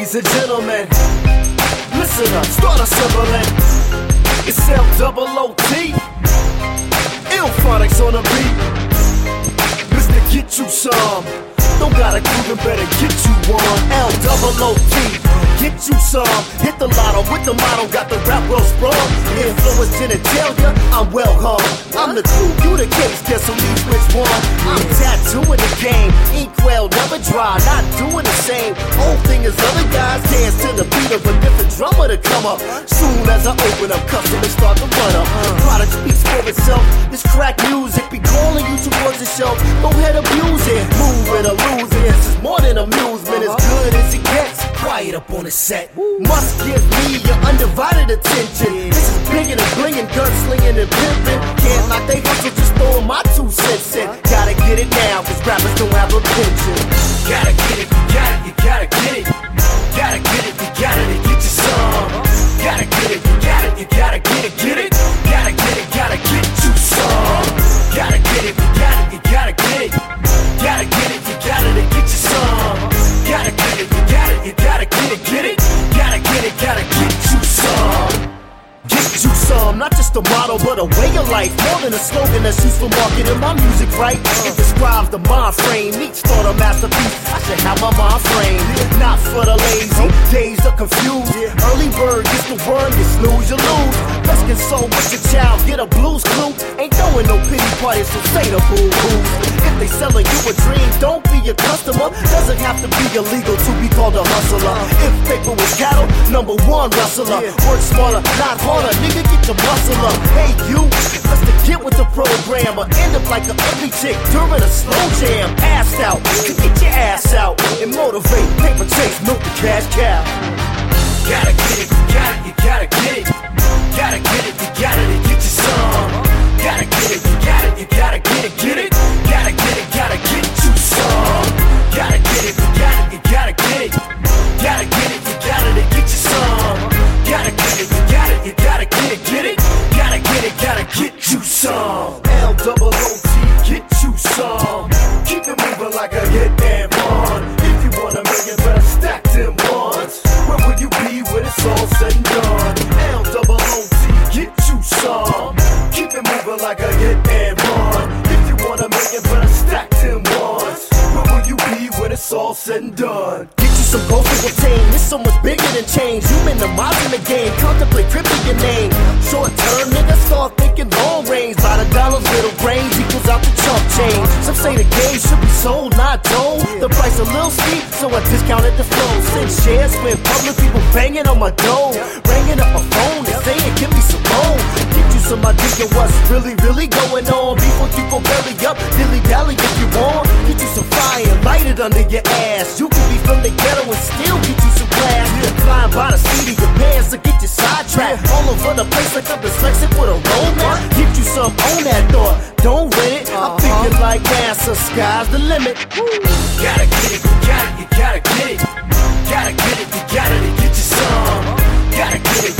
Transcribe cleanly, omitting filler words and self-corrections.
Ladies and gentlemen, listen up, start assembling. It's L-double-O-T, Illphonics on the beat. Mr. Get You Some, don't gotta groove and better get you one. L-double-O-T, get you some. Hit the lotto with the motto, got the rap world sprung. Influence genitalia, I'm well hung. I'm the clue, you the case, guess who needs which one? I'm tattooing the game, inkwell never dry, not doing the same. Old thing as other guys dance to the beat of a different drummer to come up. Soon as I open up, customers start to run up. Product speaks for itself, this crack music be calling you towards the shelf. Go ahead, abuse it, move it or lose it. This is more than amusement, as good as it gets. Quiet up on the set, must give me your undivided attention. This is bigger than blingin', gunslinging and pimpin'. Can't knock they hustle, just throwing my 2 cents in. Gotta get it now, cause rappers don't have a pension. Gotta get it, you got it, you gotta get it. Gotta get it, you got it, and get you some. Gotta get it, you got it, you gotta get it, get it. Gotta get it, gotta get you some. Gotta get it, you got it, you gotta get it. Gotta get it, you got it, and get you some. Gotta get it, you got it, you gotta get it, get it. Gotta get it, gotta get you some. Get you some, not just a motto, but a way of life. More than a slogan that's used for marketing my music, right? It describes the mind frame. Each thought a masterpiece, I should have my mind frame. Not for the lazy, dazed or confused. Early bird gets the worm, you snooze, you lose. Best console with your child, get a blues clue. Ain't throwing no pity parties, so say the boo-boos. If they selling you a dream, don't be a customer. Doesn't have to be illegal to be called a hustler. If paper was cattle, #1 rustler. Work smarter, not harder, nigga, get your muscle up. Hey you, let's to get with the program, or end up like an ugly chick during a slow jam. Assed out, to get your ass out and motivate, paper chase, milk the cash cow. Gotta get it, you got it, you gotta get it. Gotta get it, you got it, and get you some. Gotta get it, you got it, you gotta get it, get it. Gotta get it, gotta get you some. Gotta get it, you got it, you gotta get it. Gotta get it, you got it, and get you some. Gotta get it, you got it, you gotta get it, get it. Gotta get it, gotta get you some. L-double-O-T, get you some. Keep it moving like a hit and run. If you want a million, better stack them ones. Where will you be when it's all said and done? L-double-O-T, get you some. Keep it moving like a hit and run. If you want a million, better stack them ones. Where will you be when it's all said and done? Get you some goals to obtain. It's so much bigger than change. You minimizing the game, contemplate crippling your name. Short term, niggas start thinking long range. By the dollars, little brains equals out the chump change. Some say the game should be sold, not told. The price a little steep, so I discounted the flow. Since shares went public, people banging on my door, ringing up my phone and saying, give me some more. Get you some idea what's really going on before you go belly up, dilly dally if you want. Get you some fire and light it under your ass. You can be from the ghetto and still get you some class. Flying by the seat of your pants to get you sidetracked. All over the place like I'm dyslexic with a romance. Get you some on that thought, don't rent it. I'm thinking like NASA, sky's the limit. Gotta get it, you got it, you gotta get it. Gotta get it, you got it, and get you some. Gotta get it,